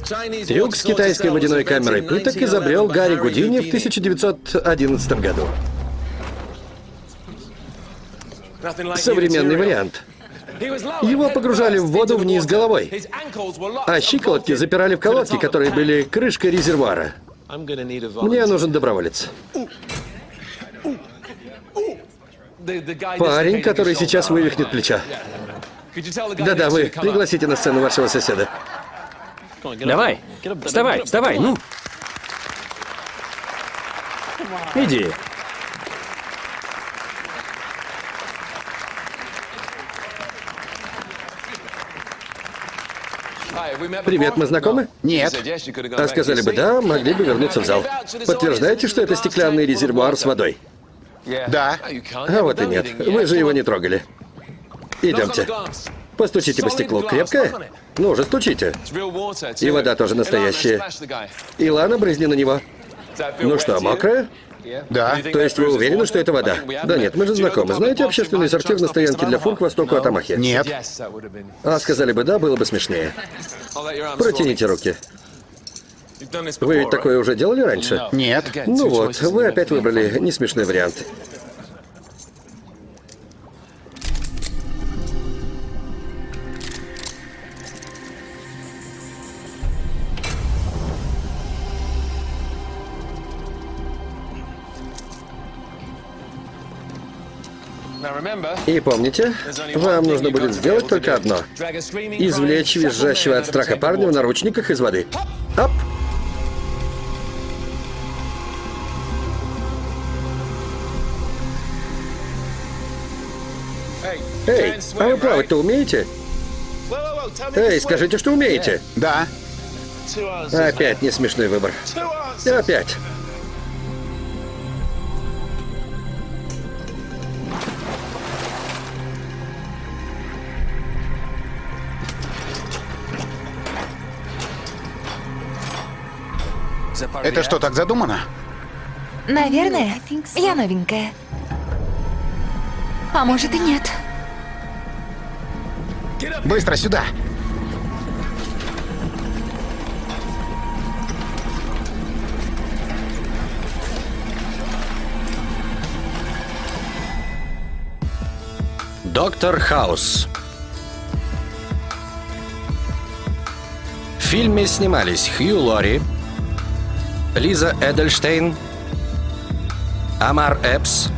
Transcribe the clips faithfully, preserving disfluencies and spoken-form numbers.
Трюк с китайской водяной камерой пыток изобрел Гарри Гудини в тысяча девятьсот одиннадцатом году. Современный вариант. Его погружали в воду вниз головой, а щиколотки запирали в колодки, которые были крышкой резервуара. Мне нужен доброволец. Парень, который сейчас вывихнет плечо. Да-да, вы пригласите на сцену вашего соседа. Давай, вставай, вставай, ну. Иди. Привет, мы знакомы? Нет. А сказали бы да, могли бы вернуться в зал. Подтверждаете, что это стеклянный резервуар с водой? Да. А вот и нет. Вы же его не трогали. Идемте. Постучите по стеклу. Крепкое? Ну уже стучите. И вода тоже настоящая. Илана, брызни на него. Ну что, мокрая? Да. То есть вы уверены, что это вода? Да нет, мы же знакомы. Знаете общественный сортир на стоянке для фур к востоку от Амахи? Нет. А сказали бы да, было бы смешнее. Протяните руки. Вы ведь такое уже делали раньше? Нет. Ну вот, вы опять выбрали несмешной вариант. И помните, вам нужно будет сделать только одно. Извлечь визжащего от страха парня в наручниках из воды. Оп! Эй, а вы плавать-то умеете? Эй, скажите, что умеете. Да. Опять не смешной выбор. Опять. Это что, так задумано? Наверное. Я новенькая. А может и нет. Быстро сюда. Доктор Хаус. В фильме снимались Хью Лори, Лиза Эдельштейн, Амар Эпс,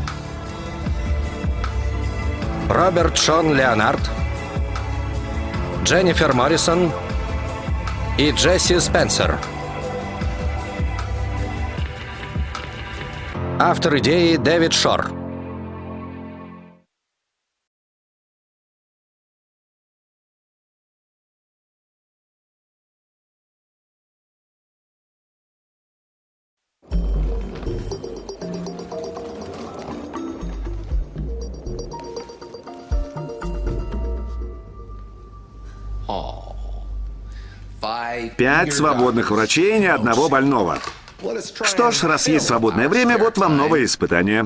Роберт Шон Леонард, Дженнифер Моррисон и Джесси Спенсер. Автор идеи Дэвид Шор. Пять свободных врачей и ни одного больного. Что ж, раз есть свободное время, вот вам новое испытание.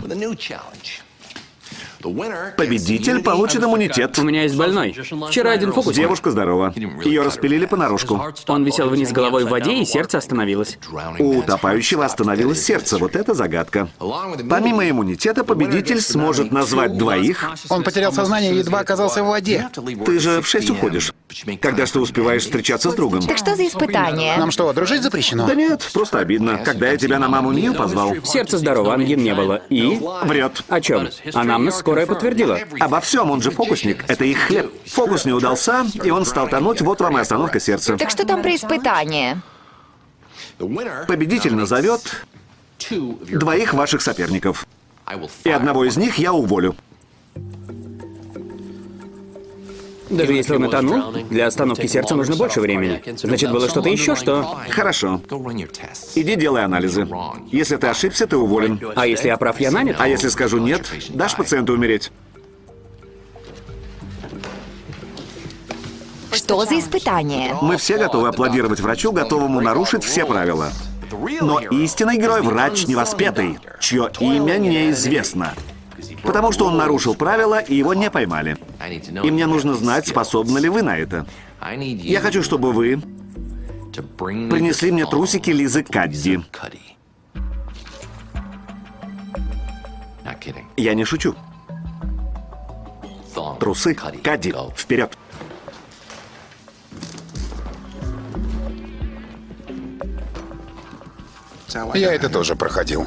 Победитель получит иммунитет. У меня есть больной. Вчера один фокусник. Девушка здорова. Ее распилили понарошку. Он висел вниз головой в воде, и сердце остановилось. У утопающего остановилось сердце. Вот это загадка. Помимо иммунитета, победитель сможет назвать двоих. Он потерял сознание и едва оказался в воде. Ты же в шесть уходишь. Когда ж ты успеваешь встречаться с другом? Так что за испытание? Нам что, дружить запрещено? Да нет, просто обидно. Когда я тебя на маму Мию позвал. Сердце здорово, ангин не было. И? Врет. О чем? Анамнез скорая подтвердила. Обо всем, он же фокусник. Это их хлеб. Фокус не удался, и он стал тонуть, вот вам и остановка сердца. Так что там про испытание? Победитель назовет двоих ваших соперников. И одного из них я уволю. Даже если он утонул, для остановки сердца нужно больше времени. Значит, было что-то еще, что... Хорошо. Иди делай анализы. Если ты ошибся, ты уволен. А если я прав, я нанят? А если скажу нет, дашь пациенту умереть. Что за испытание? Мы все готовы аплодировать врачу, готовому нарушить все правила. Но истинный герой — врач невоспетый, чье имя неизвестно. Потому что он нарушил правила, и его не поймали. И мне нужно знать, способны ли вы на это. Я хочу, чтобы вы Принесли мне трусики Лизы Кадди. Я не шучу. Трусы Кадди. Вперед. Я это тоже проходил.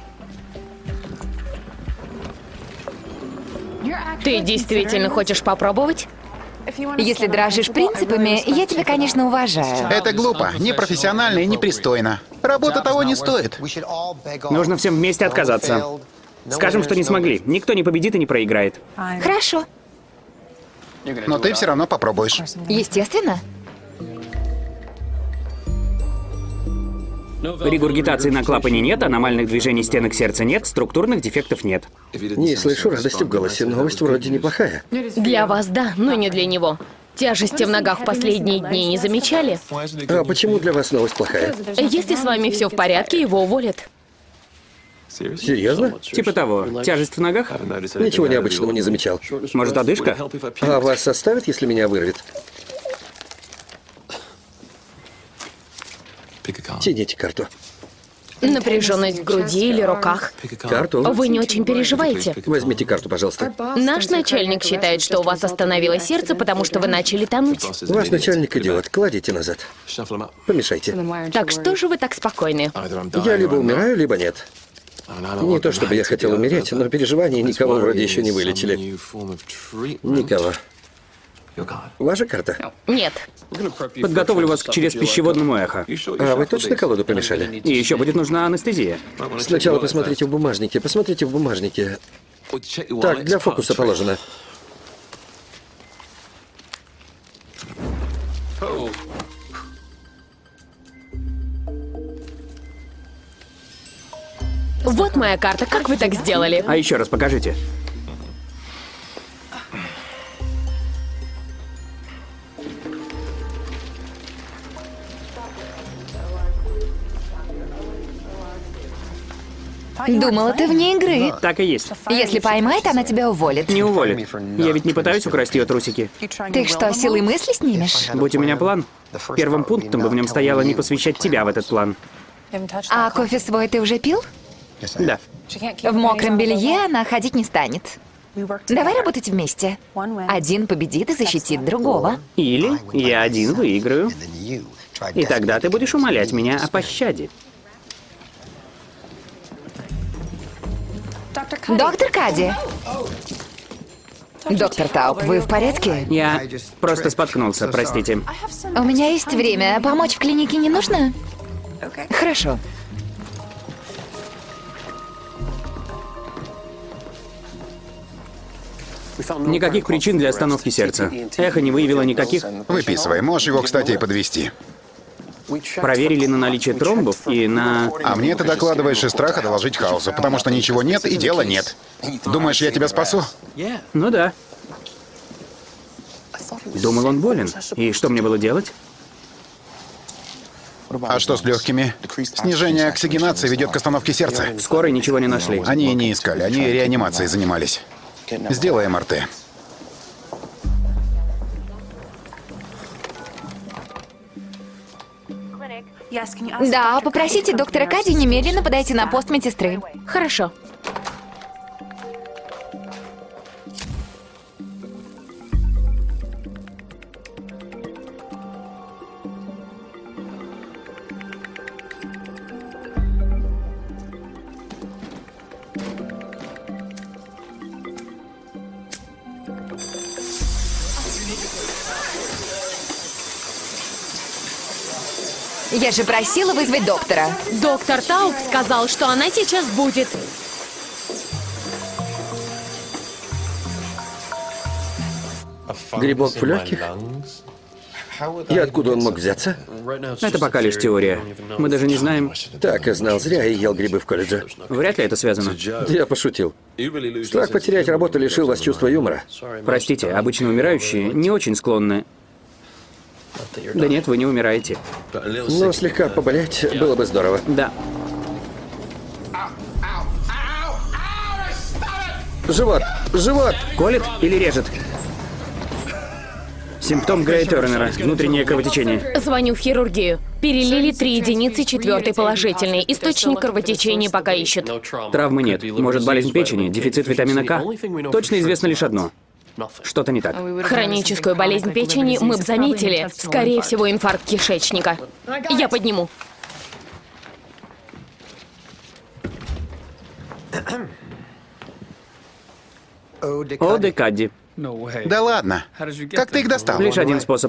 Ты действительно хочешь попробовать? Если дрожишь принципами, я тебя, конечно, уважаю. Это глупо, непрофессионально и непристойно. Работа того не стоит. Нужно всем вместе отказаться. Скажем, что не смогли. Никто не победит и не проиграет. Хорошо. Но ты все равно попробуешь. Естественно. Регургитации на клапане нет, аномальных движений стенок сердца нет, структурных дефектов нет. Не слышу радости в голосе. Новость вроде неплохая. Для вас да, но не для него. Тяжести в ногах в последние дни не замечали? А почему для вас новость плохая? Если с вами все в порядке, его уволят. Серьезно? Типа того. Тяжесть в ногах? Ничего необычного не замечал. Может, одышка? А вас оставят, если меня вырвет? Тяните карту. Напряженность в груди или руках. Карту? Вы не очень переживаете. Возьмите карту, пожалуйста. Наш начальник считает, что у вас остановилось сердце, потому что вы начали тонуть. Ваш начальник идиот. Кладите назад. Помешайте. Так что же вы так спокойны? Я либо умираю, либо нет. Не то чтобы я хотел умереть, но переживания никого вроде еще не вылечили. Никого. Ваша карта? Нет. Подготовлю вас к черезпищеводному эхо. А вы точно колоду помешали? И еще будет нужна анестезия. Сначала посмотрите в бумажнике, посмотрите в бумажнике. Так, для фокуса положено. Вот моя карта. Как вы так сделали? А еще раз покажите. Думала, ты вне игры. Так и есть. Если поймает, она тебя уволит. Не уволит. Я ведь не пытаюсь украсть ее трусики. Ты что, силой мысли снимешь? Будь у меня план. Первым пунктом бы в нем стояло не посвящать тебя в этот план. А кофе свой ты уже пил? Да. В мокром белье она ходить не станет. Давай работать вместе. Один победит и защитит другого. Или я один выиграю. И тогда ты будешь умолять меня о пощаде. Доктор Кадди. Доктор Тауп, вы в порядке? Я просто споткнулся, простите. У меня есть время. Помочь в клинике не нужно? Хорошо. Никаких причин для остановки сердца. Эхо не выявило никаких. Выписывай. Можешь его, кстати, и подвести. Проверили на наличие тромбов и на... А мне ты докладываешь из страха доложить хаосу, потому что ничего нет и дела нет. Думаешь, я тебя спасу? Ну да. Думал, он болен. И что мне было делать? А что с легкими? Снижение оксигенации ведет к остановке сердца. Скорой ничего не нашли. Они не искали, они реанимацией занимались. Сделай эм эр тэ. Да, попросите доктора Кадди немедленно подойти на пост медсестры. Хорошо. Я же просила вызвать доктора. Доктор Тауп сказал, что она сейчас будет. Грибок в легких? И откуда он мог взяться? Это пока лишь теория. Мы даже не знаем... Так и знал, зря я ел грибы в колледже. Вряд ли это связано. Я пошутил. Страх потерять работу лишил вас чувства юмора. Простите, обычно умирающие не очень склонны... Да нет, вы не умираете. Но слегка поболеть было бы здорово. Да. Живот! Живот! Колет или режет? Симптом Грея Тернера. Внутреннее кровотечение. Звоню в хирургию. Перелили три единицы, четвертый положительный. Источник кровотечения пока ищут. Травмы нет. Может, болезнь печени, дефицит витамина К. Точно известно лишь одно. Что-то не так. Хроническую болезнь печени мы бы заметили. Скорее всего, инфаркт кишечника. Я подниму. Оде Кадди. Да ладно. Как ты их достал? Лишь один способ.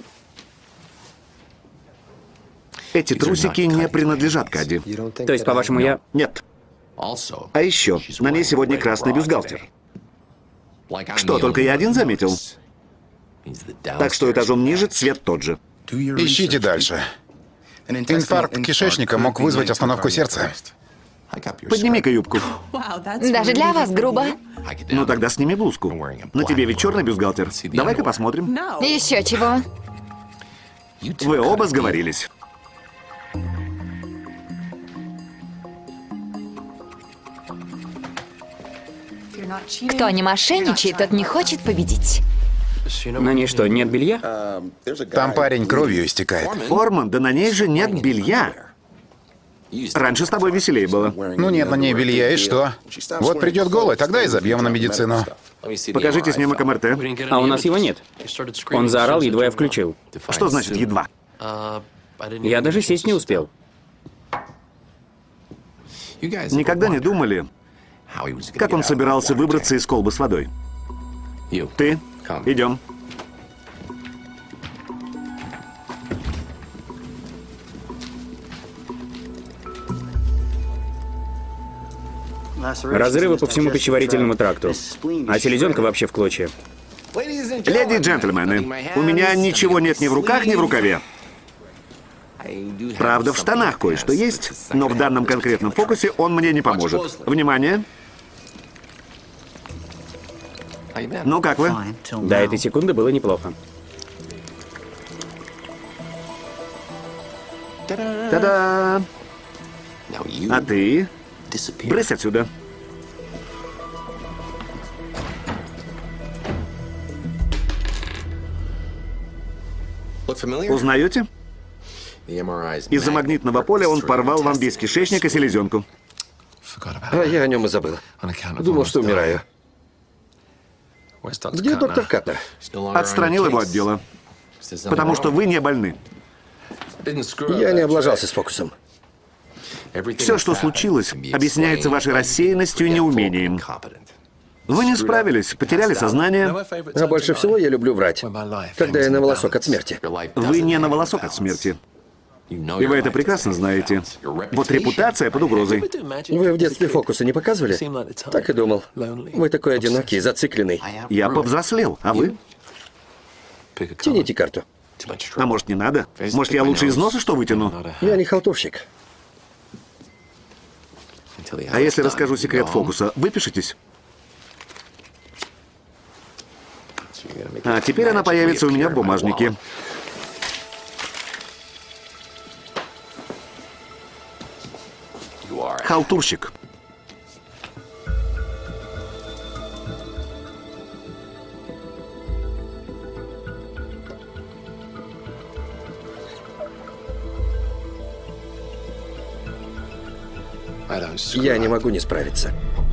Эти трусики не принадлежат Кадди. То есть, по-вашему, я... Нет. А еще, на ней сегодня красный бюстгальтер. Что, только я один заметил? Так что этажом ниже цвет тот же. Ищите дальше. Инфаркт кишечника мог вызвать остановку сердца. Подними-ка юбку. Даже для вас грубо. Ну тогда сними блузку. На тебе ведь черный бюстгальтер. Давай-ка посмотрим. Еще чего? Вы оба сговорились. Кто не мошенничает, тот не хочет победить. На ней что, нет белья? Там парень кровью истекает. Форман, да на ней же нет белья. Раньше с тобой веселее было. Ну нет на ней белья, и что? Вот придет голый, тогда и забьем на медицину. Покажите снимок эм эр тэ. А у нас его нет. Он заорал, едва я включил. Что значит едва? Я даже сесть не успел. Никогда не думали, как он собирался выбраться из колбы с водой? Ты? Идем. Разрывы по всему пищеварительному тракту. А селезенка вообще в клочья. Леди и джентльмены, у меня ничего нет ни в руках, ни в рукаве. Правда, в штанах кое-что есть, но в данном конкретном фокусе он мне не поможет. Внимание. Ну, как вы? До этой секунды было неплохо. Та-да! А ты? Брысь отсюда. Узнаете? Из-за магнитного поля он порвал вам весь кишечник и селезенку. А я о нем и забыл. Думал, что умираю. Где доктор Каттер? Отстранил его от дела. Потому что вы не больны. Я не облажался с фокусом. Все, что случилось, объясняется вашей рассеянностью и неумением. Вы не справились, потеряли сознание. А больше всего я люблю врать, когда я на волосок от смерти. Вы не на волосок от смерти. И вы это прекрасно знаете. Вот репутация под угрозой. Вы в детстве фокусы не показывали? Так и думал. Вы такой одинокий, зацикленный. Я повзрослел, а вы? Тяните карту. А может, не надо? Может, я лучше из носа что вытяну? Я не халтурщик. А если расскажу секрет фокуса, выпишитесь? А теперь она появится у меня в бумажнике. Халтурщик. Я не могу не справиться.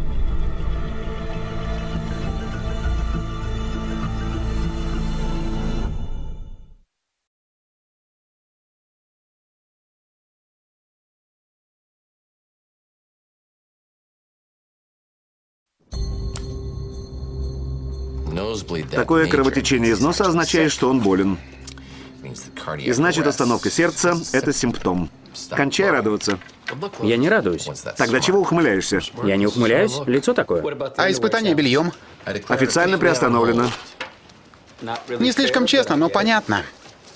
Такое кровотечение из носа означает, что он болен. И значит, остановка сердца – это симптом. Кончай радоваться. Я не радуюсь. Тогда чего ухмыляешься? Я не ухмыляюсь, лицо такое. А испытание бельем? Официально приостановлено. Не слишком честно, но понятно.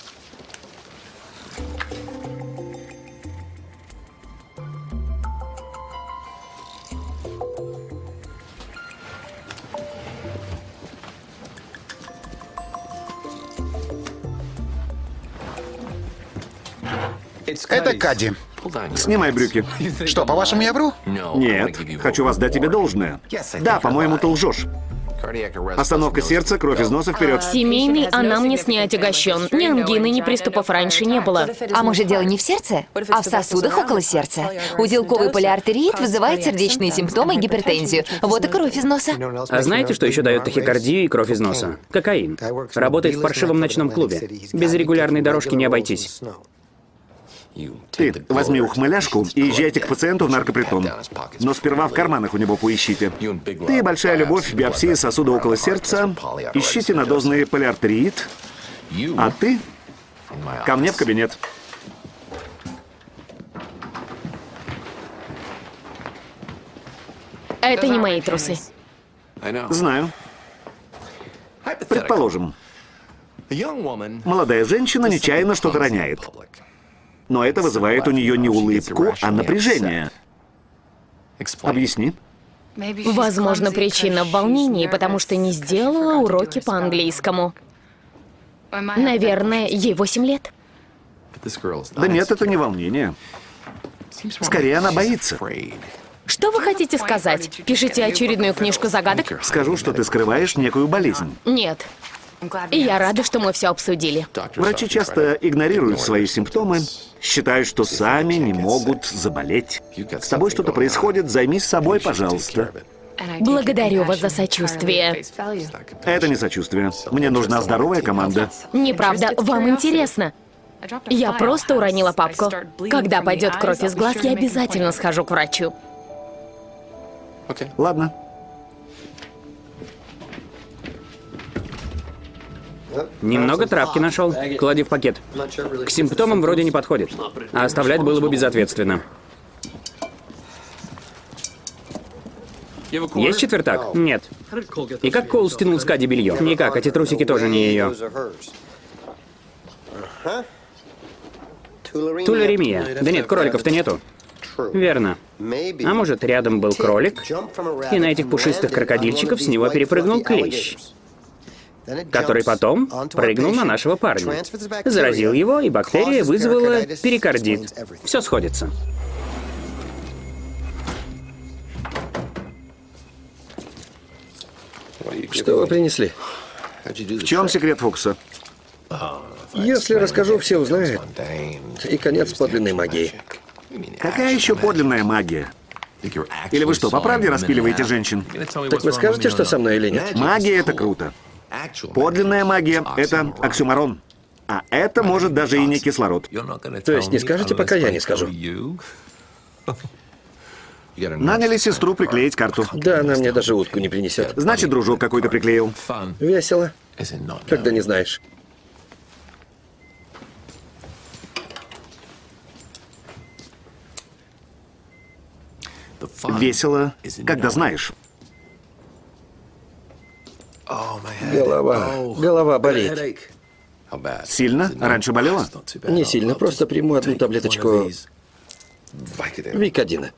Это Кадди. Снимай брюки. Что, по-вашему, я вру? Нет, хочу вас дать тебе должное. Да, по-моему, ты лжешь. Остановка сердца, кровь из носа, вперед. Семейный анамнез не отягощен. Ни ангины, ни приступов раньше не было. А может, дело не в сердце, а в сосудах около сердца? Узелковый полиартерит вызывает сердечные симптомы и гипертензию. Вот и кровь из носа. А знаете, что еще дает тахикардию и кровь из носа? Кокаин. Работает в паршивом ночном клубе. Без регулярной дорожки не обойтись. Ты возьми ухмыляшку и езжайте к пациенту в наркопритон. Но сперва в карманах у него поищите. Ты, большая любовь, биопсия сосуда около сердца. Ищите надозный полиартериит. А ты ко мне в кабинет. Это не мои трусы. Знаю. Предположим, молодая женщина нечаянно что-то роняет. Но это вызывает у нее не улыбку, а напряжение. Объясни. Возможно, причина в волнении, потому что не сделала уроки по английскому. Наверное, ей восемь лет. Да нет, это не волнение. Скорее, она боится. Что вы хотите сказать? Пишите очередную книжку загадок? Скажу, что ты скрываешь некую болезнь. Нет. И я рада, что мы все обсудили. Врачи часто игнорируют свои симптомы, считают, что сами не могут заболеть. С тобой что-то происходит, займись собой, пожалуйста. Благодарю вас за сочувствие. Это не сочувствие. Мне нужна здоровая команда. Неправда, вам интересно. Я просто уронила папку. Когда пойдет кровь из глаз, я обязательно схожу к врачу. Ладно. Немного травки нашел. Клади в пакет. К симптомам вроде не подходит. А оставлять было бы безответственно. Есть четвертак? Нет. И как Коул стянул с Кади белье? Никак, эти трусики тоже не ее. Тулеремия. Да нет, кроликов-то нету. Верно. А может, рядом был кролик, и на этих пушистых крокодильчиков с него перепрыгнул клещ, который потом прыгнул на нашего парня. Заразил его, и бактерия вызвала перикардит. Все сходится. Что вы принесли? В чем секрет Фокса? Если расскажу, все узнают. И конец подлинной магии. Какая еще подлинная магия? Или вы что, по правде распиливаете женщин? Так вы скажете, что со мной или нет? Магия — это круто. Подлинная магия — это оксюморон. А это может даже и не кислород. То есть не скажете, пока я не скажу? Наняли сестру приклеить карту. Да, она мне даже утку не принесет. Значит, дружок какой-то приклеил. Весело, когда не знаешь. Весело, когда знаешь. Голова, голова болит. Сильно? Раньше болела? Не сильно, просто приму одну таблеточку Викодина.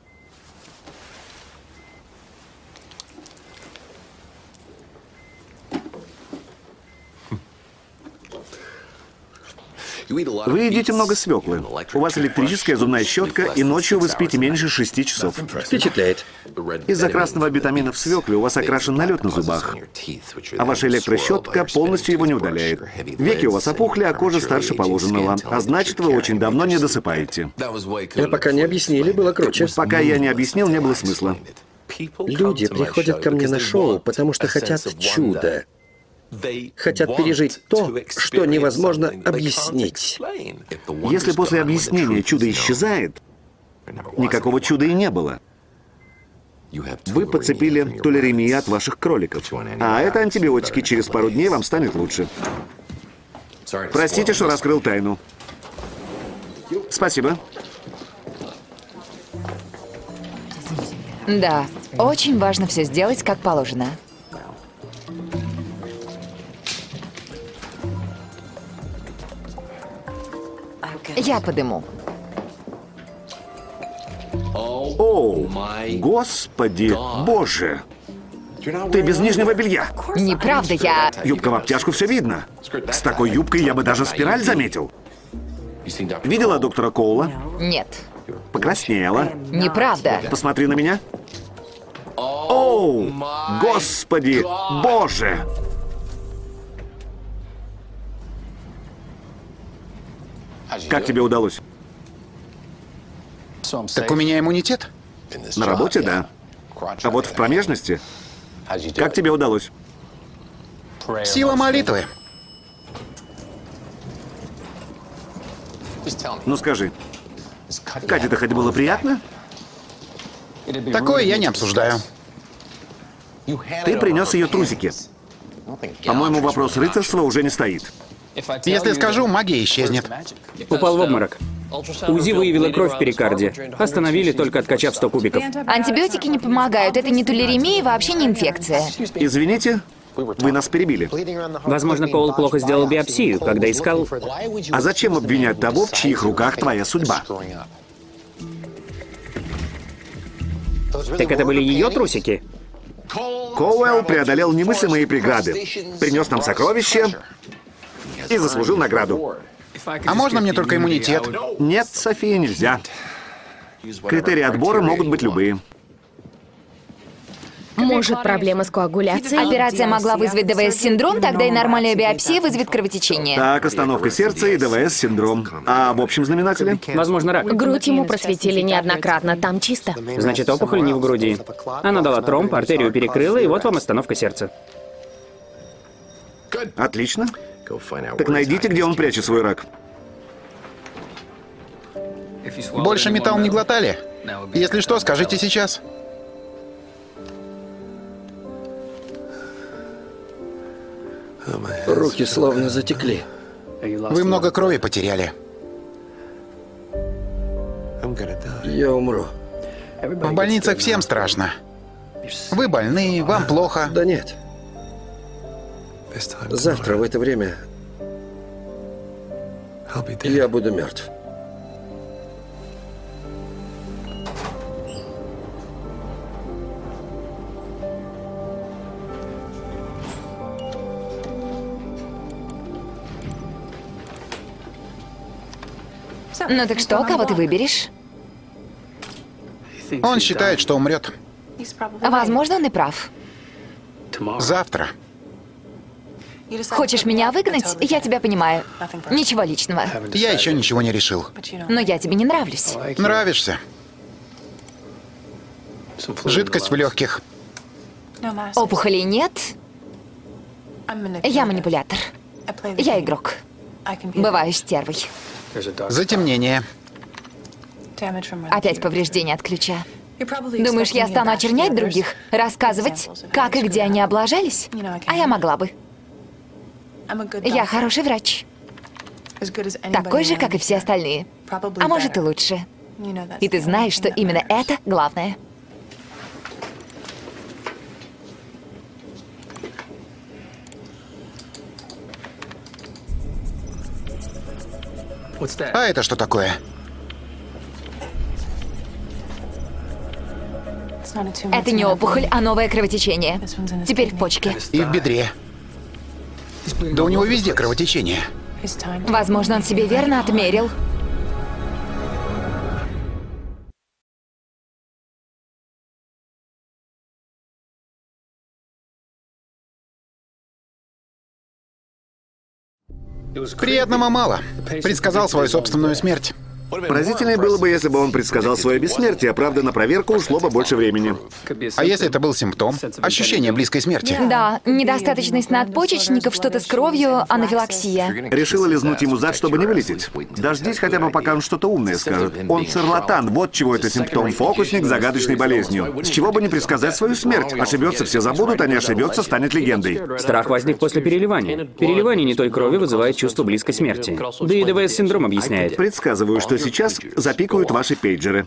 Вы едите много свеклы. У вас электрическая зубная щетка, и ночью вы спите меньше шести часов. Впечатляет. Из-за красного витамина в свекле у вас окрашен налет на зубах, а ваша электрощетка полностью его не удаляет. Веки у вас опухли, а кожа старше положенного, а значит, вы очень давно не досыпаете. А пока не объяснили, было круче. Пока я не объяснил, не было смысла. Люди приходят ко мне на шоу, потому что хотят чуда. Хотят пережить то, что невозможно объяснить. Если после объяснения чудо исчезает, никакого чуда и не было. Вы подцепили тулеремию от ваших кроликов. А это антибиотики, через пару дней вам станет лучше. Простите, что раскрыл тайну. Спасибо. Да, очень важно все сделать как положено. Я подыму. О, господи, боже! Ты без нижнего белья. Неправда, я... Юбка в обтяжку, все видно. С такой юбкой я бы даже спираль заметил. Видела доктора Коула? Нет. Покраснела. Неправда. Посмотри на меня. О, Оу! Господи! Боже! Как тебе удалось? Так у меня иммунитет. На работе, да. А вот в промежности? Как тебе удалось? Сила молитвы. Ну скажи, Кате-то хоть было приятно? Такое я не обсуждаю. Ты принес ее трусики. По-моему, вопрос рыцарства уже не стоит. Если скажу, магия исчезнет. Упал в обморок. УЗИ выявила кровь в перикарде. Остановили, только откачав сто кубиков. Антибиотики не помогают. Это не тулеремия, вообще не инфекция. Извините, вы нас перебили. Возможно, Коул плохо сделал биопсию, когда искал... А зачем обвинять того, в чьих руках твоя судьба? Так это были ее трусики? Коуэлл преодолел немыслимые преграды, принес нам сокровища и заслужил награду. А можно мне только иммунитет? Нет, София, нельзя. Критерии отбора могут быть любые. Может, проблема с коагуляцией? Операция могла вызвать ДВС-синдром, тогда и нормальная биопсия вызовет кровотечение. Так, остановка сердца и ДВС-синдром. А в общем знаменателе? Возможно, рак. Грудь ему просветили неоднократно, там чисто. Значит, опухоль не в груди. Она дала тромб, артерию перекрыла, и вот вам остановка сердца. Отлично. Так найдите, где он прячет свой рак. Больше металл не глотали? Если что, скажите сейчас. Руки словно затекли. Вы много крови потеряли. Я умру. В больницах всем страшно. Вы больны, вам плохо. Да нет. Завтра в это время я буду мертв. Ну так что, кого ты выберешь? Он считает, что умрет. Возможно, он и прав. Завтра. Хочешь меня выгнать? Я тебя понимаю. Ничего личного. Я еще ничего не решил. Но я тебе не нравлюсь. Нравишься. Жидкость в легких. Опухолей нет. Я манипулятор. Я игрок. Бываю стервой. Затемнение. Опять повреждение от ключа. Думаешь, я стану очернять других? Рассказывать, как и где они облажались? А я могла бы. Я хороший врач. Такой же, как и все остальные. А может и лучше. И ты знаешь, что именно это главное. А это что такое? Это не опухоль, а новое кровотечение. Теперь в почке. И в бедре. Да у него везде кровотечение. Возможно, он себе верно отмерил. Приятного мало. Предсказал свою собственную смерть. Поразительнее было бы, если бы он предсказал свое бессмертие, правда, на проверку ушло бы больше времени. А если это был симптом? Ощущение близкой смерти. Да, недостаточность надпочечников, что-то с кровью, анафилаксия. Решила лизнуть ему зад, чтобы не вылететь. Дождись хотя бы, пока он что-то умное скажет. Он шарлатан, вот чего это симптом. Фокусник с загадочной болезнью. С чего бы не предсказать свою смерть? Ошибется, все забудут, а не ошибется, станет легендой. Страх возник после переливания. Переливание не той крови вызывает чувство близкой смерти. Да и ДВС-синдром объясняет. Предсказываю, что сейчас запикают ваши пейджеры.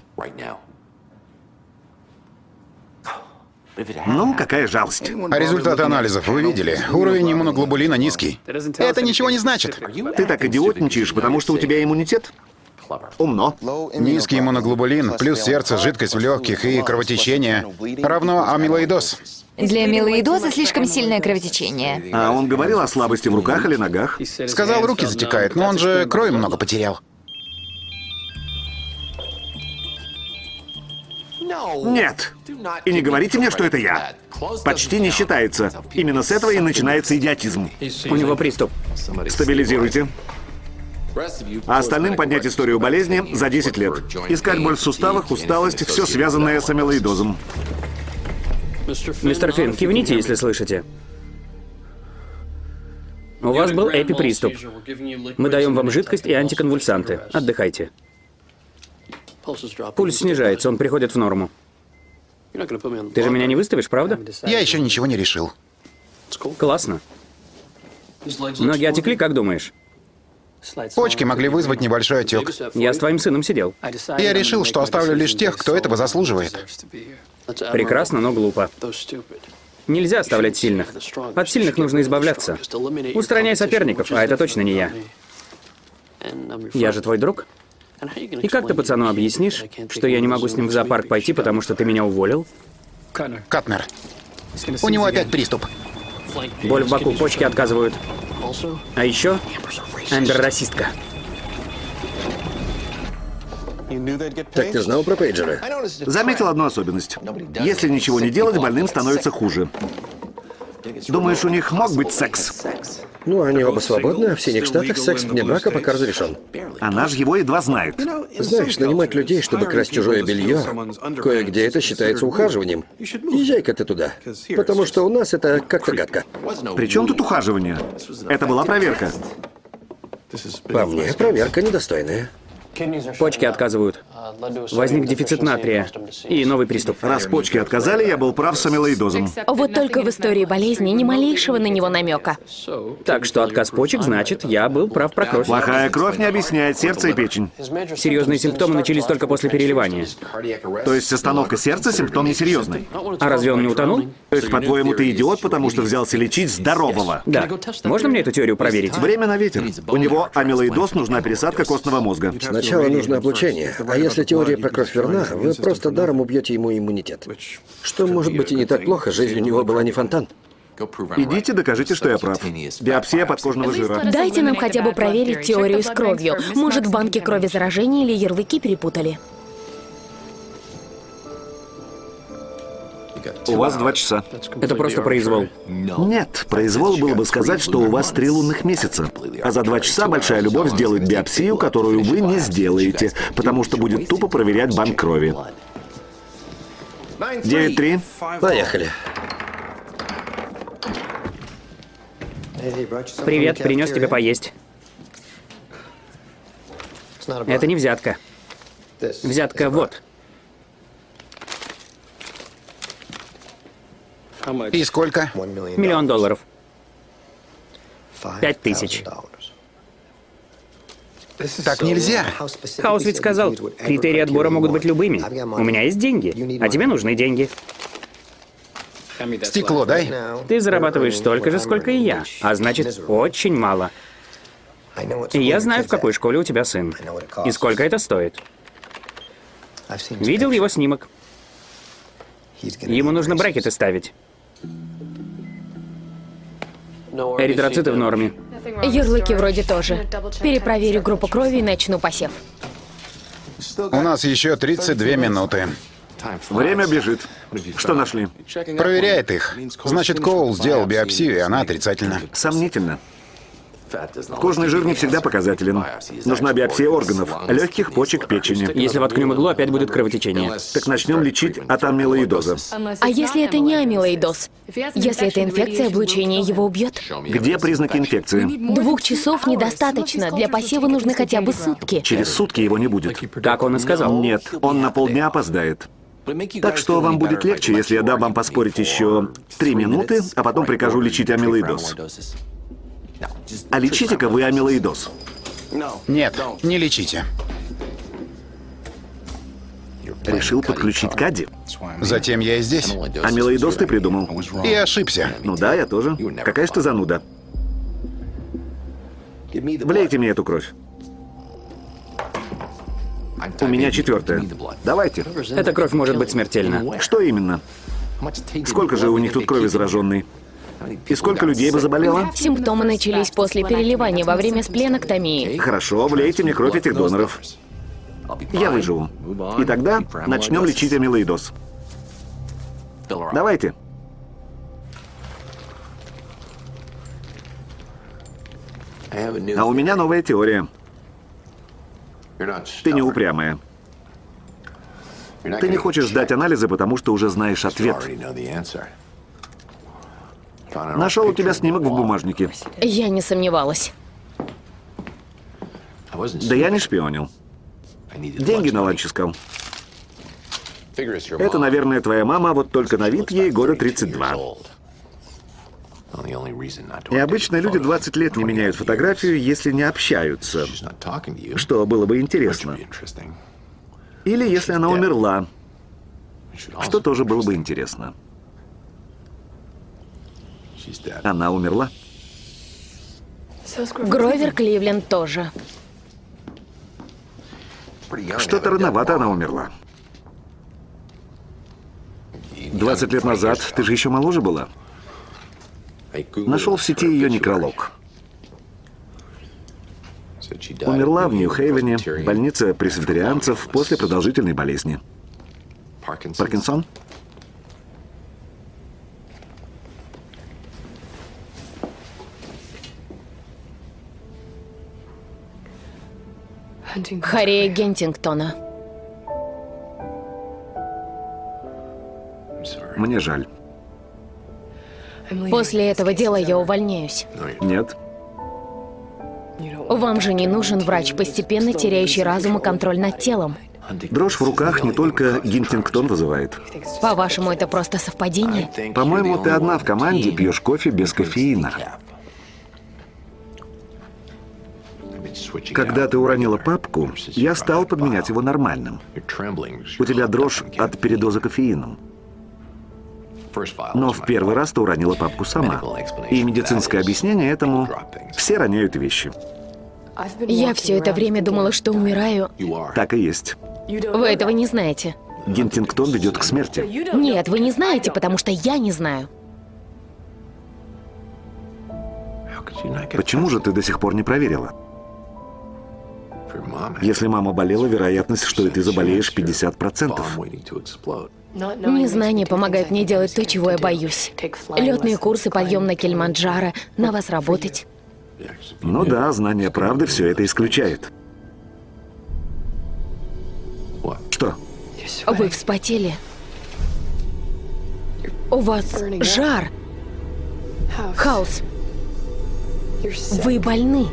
Ну, какая жалость. А результаты анализов вы видели? Уровень иммуноглобулина низкий. Это ничего не значит. Ты так идиотничаешь, потому что у тебя иммунитет? Умно. Низкий иммуноглобулин плюс сердце, жидкость в легких и кровотечение равно амилоидоз. Для амилоидоза слишком сильное кровотечение. А он говорил о слабости в руках или ногах? Сказал, руки затекают, но он же крови много потерял. Нет. И не говорите мне, что это я. Почти не считается. Именно с этого и начинается идиотизм. У него приступ. Стабилизируйте. А остальным поднять историю болезни за десять лет. Искать боль в суставах, усталость, все связанное с амилоидозом. Мистер Финн, кивните, если слышите. У вас был эпиприступ. Мы даем вам жидкость и антиконвульсанты. Отдыхайте. Пульс снижается, он приходит в норму. Ты же меня не выставишь, правда? Я еще ничего не решил. Классно. Ноги отекли, как думаешь? Почки могли вызвать небольшой отек. Я с твоим сыном сидел. Я решил, что оставлю лишь тех, кто этого заслуживает. Прекрасно, но глупо. Нельзя оставлять сильных. От сильных нужно избавляться. Устраняй соперников, а это точно не я. Я же твой друг. И как ты пацану объяснишь, что я не могу с ним в зоопарк пойти, потому что ты меня уволил? Катнер. У него опять приступ. Боль в боку, почки отказывают. А еще Эмбер расистка. Так ты знал про пейджеры? Заметил одну особенность. Если ничего не делать, больным становится хуже. Думаешь, у них мог быть секс? Ну, они оба свободны, а в синих штатах секс вне брака пока разрешен. Она же его едва знает. Знаешь, нанимать людей, чтобы красть чужое белье, кое-где это считается ухаживанием. Езжай-ка ты туда, потому что у нас это как-то гадко. При чем тут ухаживание? Это была проверка. По мне, проверка недостойная. Почки отказывают. Возник дефицит натрия и новый приступ. Раз почки отказали, я был прав с амилоидозом. Вот только в истории болезни ни малейшего на него намека. Так что отказ почек значит, я был прав про кровь. Плохая кровь не объясняет сердце и печень. Серьезные симптомы начались только после переливания. То есть остановка сердца — симптом несерьезный. А разве он не утонул? То есть, по-твоему, ты идиот, потому что взялся лечить здорового? Да. Можно мне эту теорию проверить? Время на ветер. У него амилоидоз, нужна пересадка костного мозга. Сначала нужно облучение, а если теория про кровь верна, вы просто даром убьете ему иммунитет. Что может быть и не так плохо, жизнь у него была не фонтан. Идите, докажите, что я прав. Биопсия подкожного жира. Дайте нам хотя бы проверить теорию с кровью. Может, в банке крови заражение или ярлыки перепутали. У вас два часа. Это просто произвол. Нет, произвол было бы сказать, что у вас три лунных месяца. А за два часа большая любовь сделает биопсию, которую вы не сделаете, потому что будет тупо проверять банк крови. девять три. Поехали. Привет, принес тебе поесть. Это не взятка. Взятка вот. И сколько? Миллион долларов. Пять тысяч. Так нельзя. Хаус ведь сказал, критерии отбора могут быть любыми. У меня есть деньги, а тебе нужны деньги. Стекло дай. Ты зарабатываешь столько же, сколько и я, а значит, очень мало. И я знаю, в какой школе у тебя сын. И сколько это стоит. Видел его снимок. Ему нужно брекеты ставить. Эритроциты в норме. Ярлыки вроде тоже. Перепроверю группу крови и начну посев. У нас еще тридцать две минуты. Время бежит. Что нашли? Проверяет их. Значит, Коул сделал биопсию, и она отрицательна. Сомнительно. Кожный жир не всегда показателен. Нужна биопсия органов, легких, почек, печени. Если воткнем иглу, опять будет кровотечение. Так начнем лечить от амилоидоза. А если это не амилоидоз? Если это инфекция, облучение его убьет? Где признаки инфекции? Двух часов недостаточно. Для посева нужны хотя бы сутки. Через сутки его не будет. Как он и сказал. Нет, он на полдня опоздает. Так что вам будет легче, если я дам вам поспорить еще три минуты, а потом прикажу лечить амилоидоз. А лечите-ка вы амилоидоз. Нет, не лечите. Решил подключить Кадди. Затем я и здесь. Амилоидоз ты придумал. И ошибся. Ну да, я тоже. Какая ж ты зануда. Влейте мне эту кровь. У меня четвертая. Давайте. Эта кровь может быть смертельна. Что именно? Сколько же у них тут крови зараженной? И сколько людей бы заболело? Симптомы начались после переливания во время спленэктомии. Хорошо, влейте мне кровь этих доноров. Я выживу. И тогда начнем лечить амилоидоз. Давайте. А у меня новая теория. Ты не упрямая. Ты не хочешь сдать анализы, потому что уже знаешь ответ. Нашел у тебя снимок в бумажнике. Я не сомневалась. Да я не шпионил. Деньги на ланч искал. Это, наверное, твоя мама, вот только на вид ей года тридцать два. И обычно люди двадцать лет не меняют фотографию, если не общаются. Что было бы интересно. Или если она умерла. Что тоже было бы интересно. Она умерла. Гровер Кливленд тоже. Что-то рановато она умерла. двадцать лет назад ты же еще моложе была. Нашел в сети ее некролог. Умерла в Нью-Хейвене, больнице пресвитерианцев после продолжительной болезни. Паркинсон? Харри Гентингтона. Мне жаль. После этого дела я увольняюсь. Нет. Вам же не нужен врач, постепенно теряющий разум и контроль над телом. Дрожь в руках не только Гентингтон вызывает. По-вашему, это просто совпадение? По-моему, ты одна в команде пьешь кофе без кофеина. Когда ты уронила папку, я стал подменять его нормальным. У тебя дрожь от передоза кофеином. Но в первый раз ты уронила папку сама. И медицинское объяснение этому – все роняют вещи. Я все это время думала, что умираю. Так и есть. Вы этого не знаете. Гентингтон ведет к смерти. Нет, вы не знаете, потому что я не знаю. Почему же ты до сих пор не проверила? Если мама болела, вероятность, что и ты заболеешь, пятьдесят процентов. Незнание помогает мне делать то, чего я боюсь. Летные курсы, подъем на Килиманджаро, на вас работать. Ну да, знание правды все это исключает. Что? Вы вспотели. У вас жар. Хаус. Вы больны.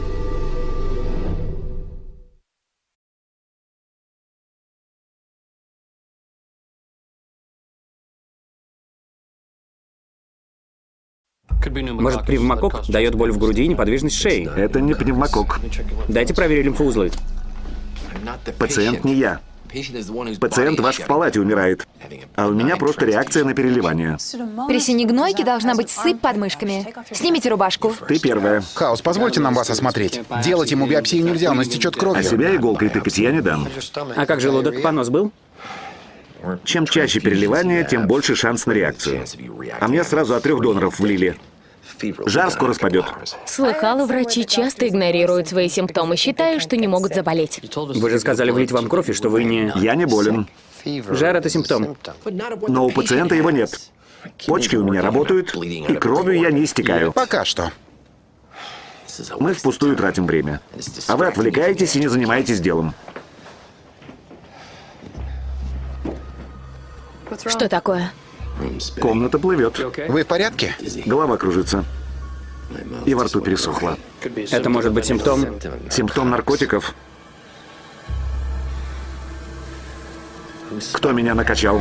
Может, пневмокок дает боль в груди и неподвижность шеи? Это не пневмокок. Дайте проверить лимфоузлы. Пациент не я. Пациент ваш в палате умирает. А у меня просто реакция на переливание. При синегнойке должна быть сыпь под мышками. Снимите рубашку. Ты первая. Хаус, позвольте нам вас осмотреть. Делать ему биопсию нельзя, он истечет А кровью. себя иголкой тыкать я не дам. А как желудок? Понос был? Чем чаще переливание, тем больше шанс на реакцию. А мне сразу от трех доноров влили. Жар скоро спадет. Слыхала, врачи часто игнорируют свои симптомы, считая, что не могут заболеть. Вы же сказали влить вам кровь, и что вы не... Я не болен. Жар — это симптом. Но у пациента его нет. Почки у меня работают, и кровью я не истекаю. Пока что. Мы впустую тратим время. А вы отвлекаетесь и не занимаетесь делом. Что такое? Комната плывет. Вы в порядке? Голова кружится. И во рту пересохло. Это может быть симптом... Симптом наркотиков. Кто меня накачал?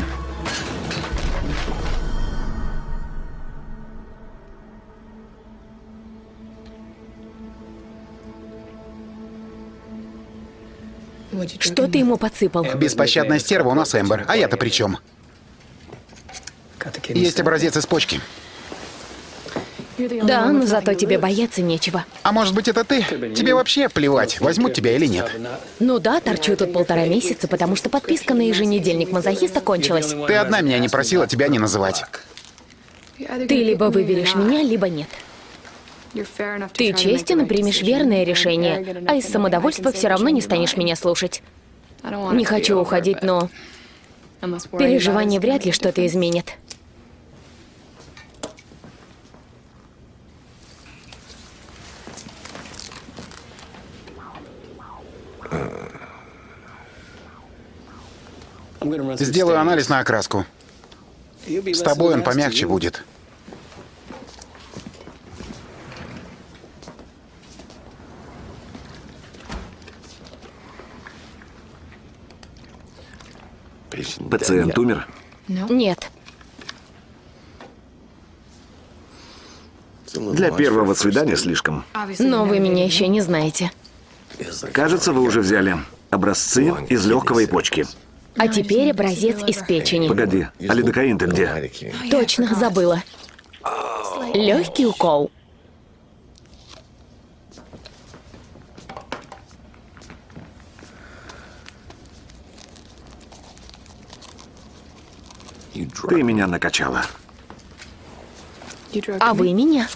Что ты ему подсыпал? Беспощадная стерва у нас Эмбер. А я-то при чем? Есть образец из почки. Да, но зато тебе бояться нечего. А может быть, это ты? Тебе вообще плевать, возьмут тебя или нет. Ну да, торчу тут полтора месяца, потому что подписка на еженедельник мазохиста кончилась. Ты одна меня не просила тебя не называть. Ты либо выберешь меня, либо нет. Ты честен и примешь верное решение, а из самодовольства все равно не станешь меня слушать. Не хочу уходить, но переживания вряд ли что-то изменят. Сделаю анализ на окраску. С тобой он помягче будет. Пациент умер? Нет. Для первого свидания слишком. Но вы меня еще не знаете. Кажется, вы уже взяли образцы из легкого и почки. А теперь образец из печени. Погоди, а лидокаин ты где? Точно, забыла. Легкий укол. Ты меня накачала. А вы меня?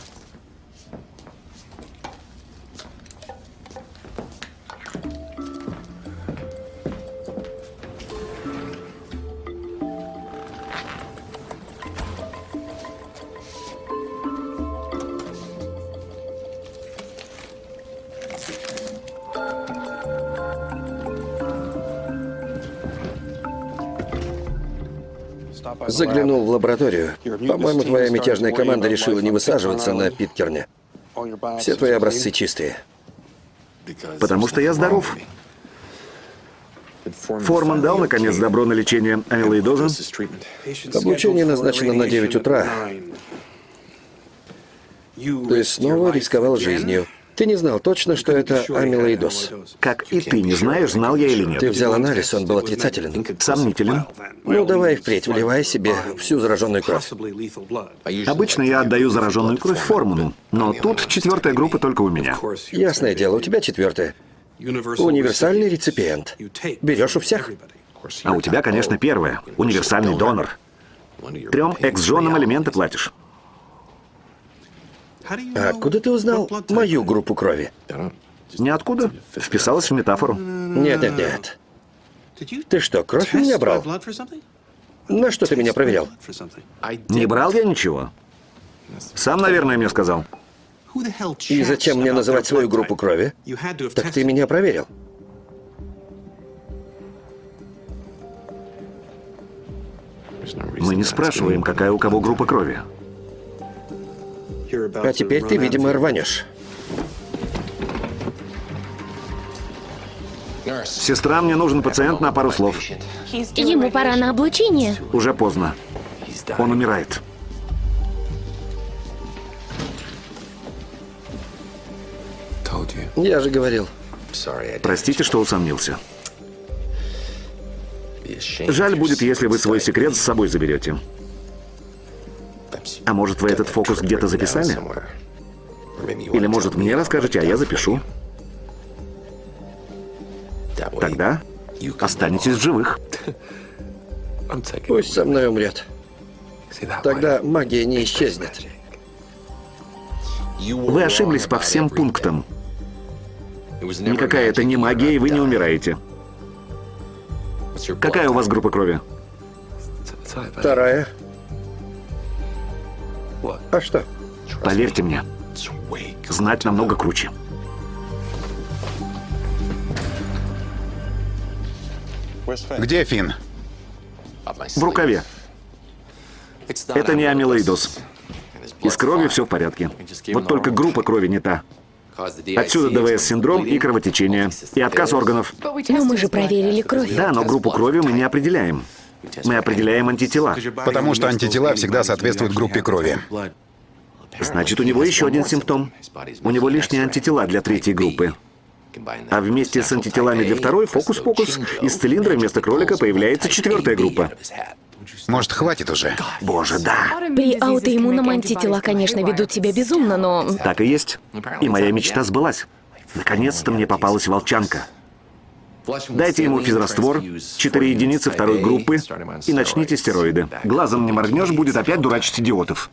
Заглянул в лабораторию. По-моему, твоя мятежная команда решила не высаживаться на Питкерне. Все твои образцы чистые. Потому что я здоров. Форман дал, наконец, добро на лечение амилоидоза. Облучение назначено на девять утра. Ты снова рисковал жизнью. Ты не знал точно, что это амилоидоз. Как и ты не знаешь, знал я или нет. Ты взял анализ, он был отрицателен. Сомнителен. Ну, давай впредь, вливай себе всю зараженную кровь. Обычно я отдаю зараженную кровь Форману, но тут четвертая группа только у меня. Ясное дело, у тебя четвертая. Универсальный реципиент. Берешь у всех. А у тебя, конечно, первая. Универсальный донор. Трем экс-женам элементы платишь. А откуда ты узнал мою группу крови? Ниоткуда. Вписалась в метафору. Нет, нет, нет. Ты что, кровь у меня брал? На что ты меня проверял? Не брал я ничего. Сам, наверное, мне сказал. И зачем мне называть свою группу крови? Так ты меня проверил. Мы не спрашиваем, какая у кого группа крови. А теперь ты, видимо, рванешь. Сестра, мне нужен пациент на пару слов. Ему пора на облучение. Уже поздно. Он умирает. Я же говорил. Простите, что усомнился. Жаль будет, если вы свой секрет с собой заберете. А может, вы этот фокус где-то записали? Или, может, мне расскажете, а я запишу? Тогда останетесь в живых. Пусть со мной умрет. Тогда магия не исчезнет. Вы ошиблись по всем пунктам. Никакая это не магия, и вы не умираете. Какая у вас группа крови? Вторая. А что? Поверьте мне, знать намного круче. Где Финн? В рукаве. Это не амилоидоз. И с кровью все в порядке. Вот только группа крови не та. Отсюда ДВС-синдром и кровотечение, и отказ органов. Но мы же проверили кровь. Да, но группу крови мы не определяем. Мы определяем антитела. Потому что антитела всегда соответствуют группе крови. Значит, у него еще один симптом. У него лишние антитела для третьей группы. А вместе с антителами для второй, фокус-покус, из цилиндра вместо кролика появляется четвертая группа. Может, хватит уже? Боже, да. При аутоиммунном антитела, конечно, ведут себя безумно, но... Так и есть. И моя мечта сбылась. Наконец-то мне попалась волчанка. Дайте ему физраствор, четыре единицы второй группы и начните стероиды. Глазом не моргнешь, будет опять дурачить идиотов.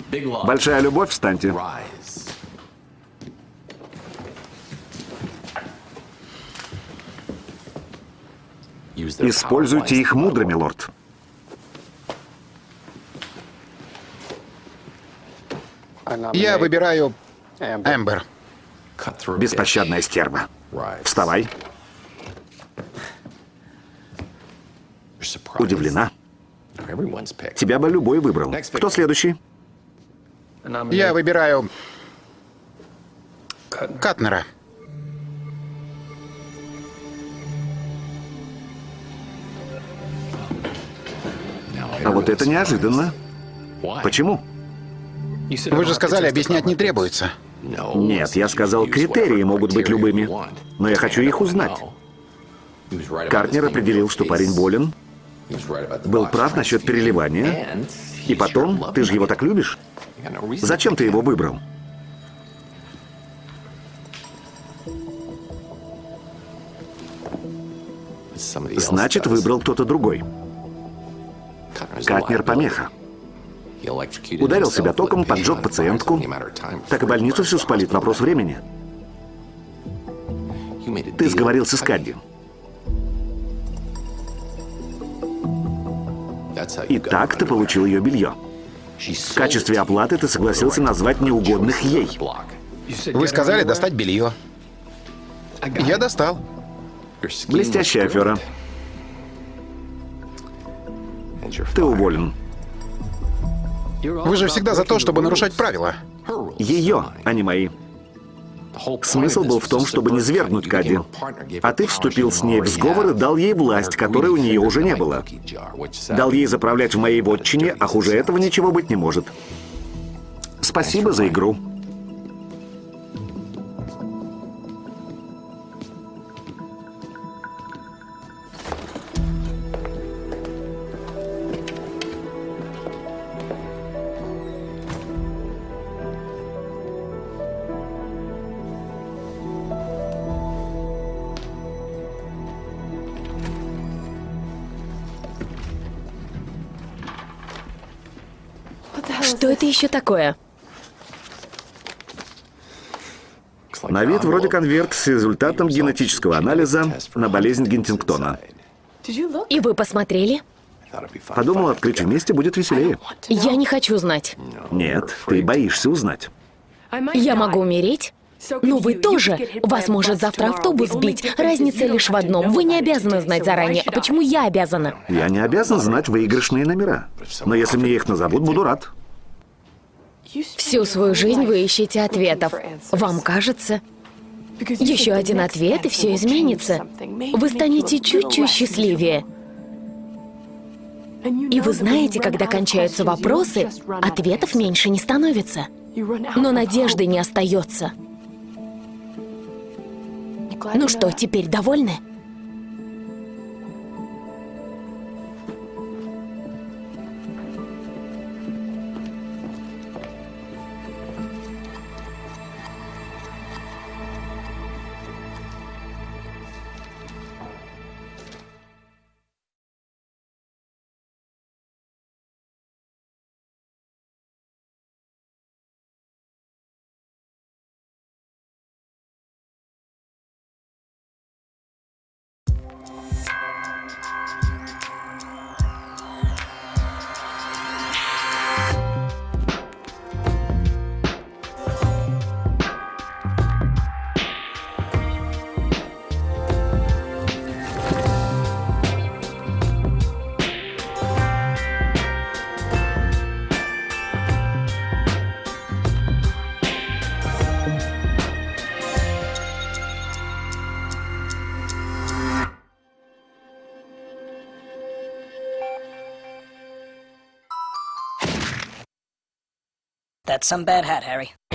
Большая любовь, встаньте. Используйте их мудро, милорд. Я выбираю Эмбер. Беспощадная стерва. Вставай. Удивлена. Тебя бы любой выбрал. Кто следующий? Я выбираю Катнера. А вот это неожиданно. Почему? Вы же сказали, объяснять не требуется. Нет, я сказал, критерии могут быть любыми. Но я хочу их узнать. Картнер определил, что парень болен. Был прав насчет переливания. И потом, ты же его так любишь. Зачем ты его выбрал? Значит, выбрал кто-то другой. Катнер помеха. Ударил себя током, поджег пациентку. Так и больницу всю спалит, вопрос времени. Ты сговорился с Кадди. И так ты получил ее белье. В качестве оплаты ты согласился назвать неугодных ей. Вы сказали достать белье. Я достал. Блестящая афера. Ты уволен. Вы же всегда за то, чтобы нарушать правила. Ее, а не мои. Смысл был в том, чтобы не свергнуть Кадди. А ты вступил с ней в сговор и дал ей власть, которой у нее уже не было. Дал ей заправлять в моей вотчине, а хуже этого ничего быть не может. Спасибо за игру. Что это еще такое? На вид вроде конверт с результатом генетического анализа на болезнь Гентингтона. И вы посмотрели? Подумал, открыть вместе будет веселее. Я не хочу знать. Нет, ты боишься узнать. Я могу умереть? Ну вы тоже. Вас может завтра автобус сбить. Разница лишь в одном. Вы не обязаны знать заранее. А почему я обязана? Я не обязан знать выигрышные номера. Но если мне их назовут, буду рад. Всю свою жизнь вы ищете ответов. Вам кажется? Еще один ответ, и все изменится. Вы станете чуть-чуть счастливее. И вы знаете, когда кончаются вопросы, ответов меньше не становится. Но надежды не остается. Ну что, теперь довольны? That's some bad hat, Harry.